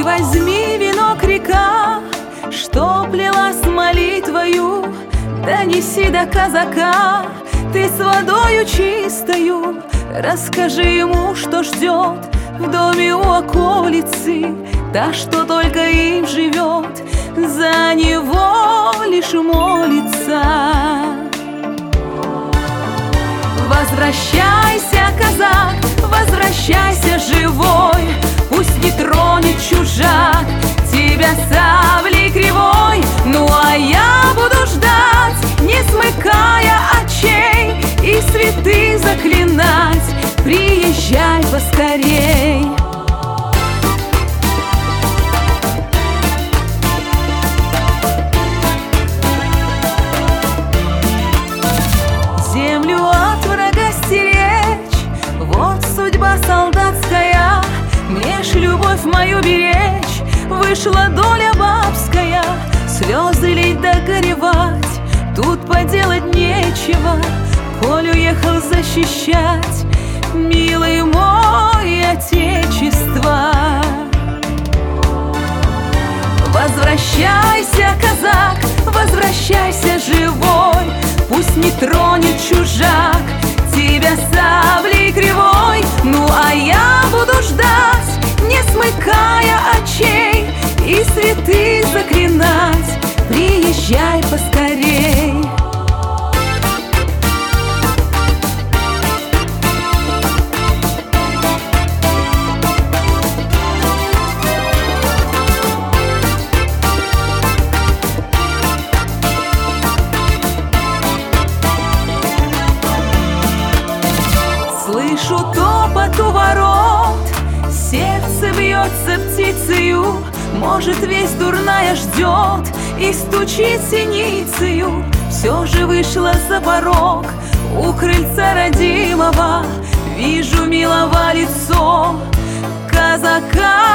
возьми венок, река, что плела с молитвою, донеси до казака ты с водою чистою. Расскажи ему, что ждет в доме у околицы та, что только им живет, за него лишь молится. Возвращайся, казак, возвращайся живой, пусть не тронет чужак тебя саблей кривой. Ну а я буду ждать, не смыкая очей, и святых заклинать: приезжай поскорей. Землю от врага стеречь, вот судьба солдатская, мне ж любовь мою беречь вышла доля бабская. Слезы лить да горевать, тут поделать нечего, коль уехал защищать, милый мой, отечество. Возвращайся, казак, возвращайся живой, пусть не тронет чужак тебя саблей кривой. Ну а я буду ждать, не смыкая очей, и святых заклинать: приезжай поскорей. Слышу топот у ворот, сердце бьется птицею, может, весть дурная ждет и стучит синицею. Все же вышла за порог у крыльца родимого, вижу милого лицо казака.